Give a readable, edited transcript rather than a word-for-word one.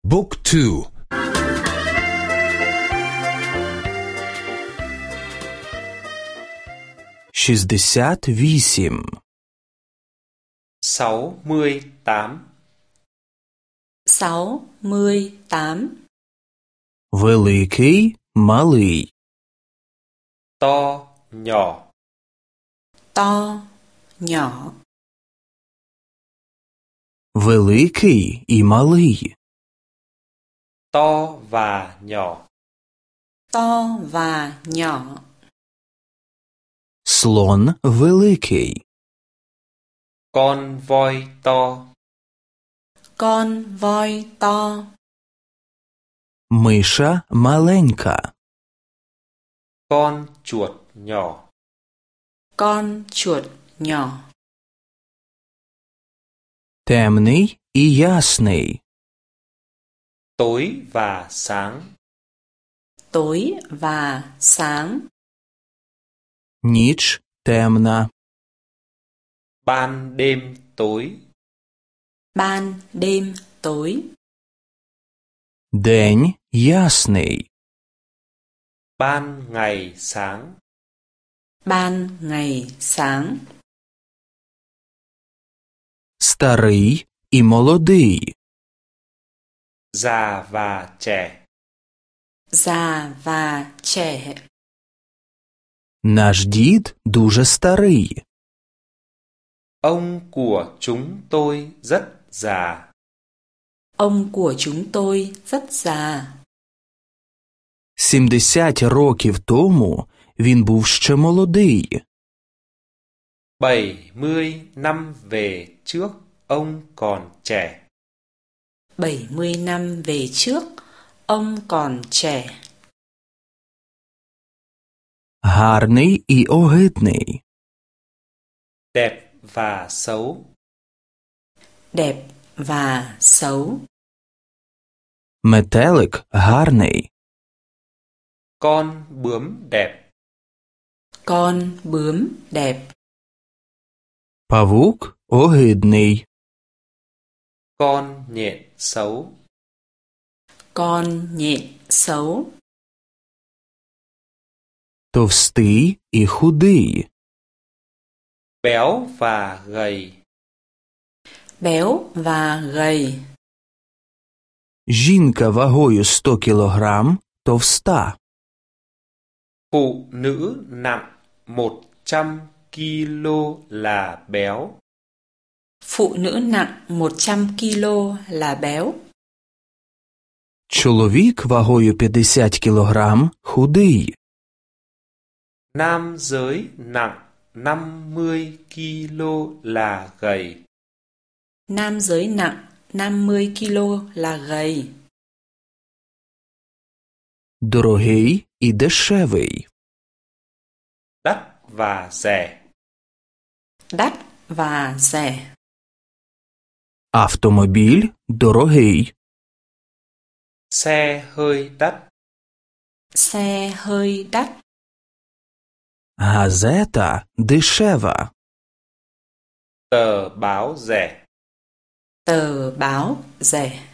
Book 2. 68. 68. 68. Великий, малий. To, nhỏ. To, nhỏ. Великий і малий. To và nhỏ. To và nhỏ. Слон великий. Con voi to. Con voi to. Миша маленька. Con chuột nhỏ. Con chuột nhỏ. Темний і ясний. Tối và sáng. Tối và sáng. Ніч темна. Ban đêm tối. Ban đêm tối. День ясний. Ban ngày sáng. Ban ngày sáng. Старий і молодий. Già và trẻ. Già và trẻ. Наш дід дуже старий. Ông của chúng tôi rất già. Ông của chúng tôi rất già. 70 років тому він був ще молодий. 70 năm về trước, ông còn trẻ. 70 năm về trước, ông còn trẻ. Гарний і огидний. Đẹp và xấu. Đẹp và xấu. Метелик гарний. Con bướm đẹp. Con bướm đẹp. Павук огидний. Con nhện xấu. Con nhện xấu. Товстий і худий. Béo và gầy. Béo và gầy. Жінка вагою 100 кілограм товста. Phụ nữ nặng 100 kg là béo. Phụ nữ nặng 100 kg là béo. Чоловік вагою 50 кілограм худий. Nam giới nặng 50 kg là gầy. Nam giới nặng 50 kg là gầy. Дорогий і дешевий. Đắt và rẻ. Đắt và rẻ. Автомобіль дорогий. Xe hơi đắt. Xe hơi đắt. Газета дешева. Tờ báo rẻ. Tờ báo rẻ.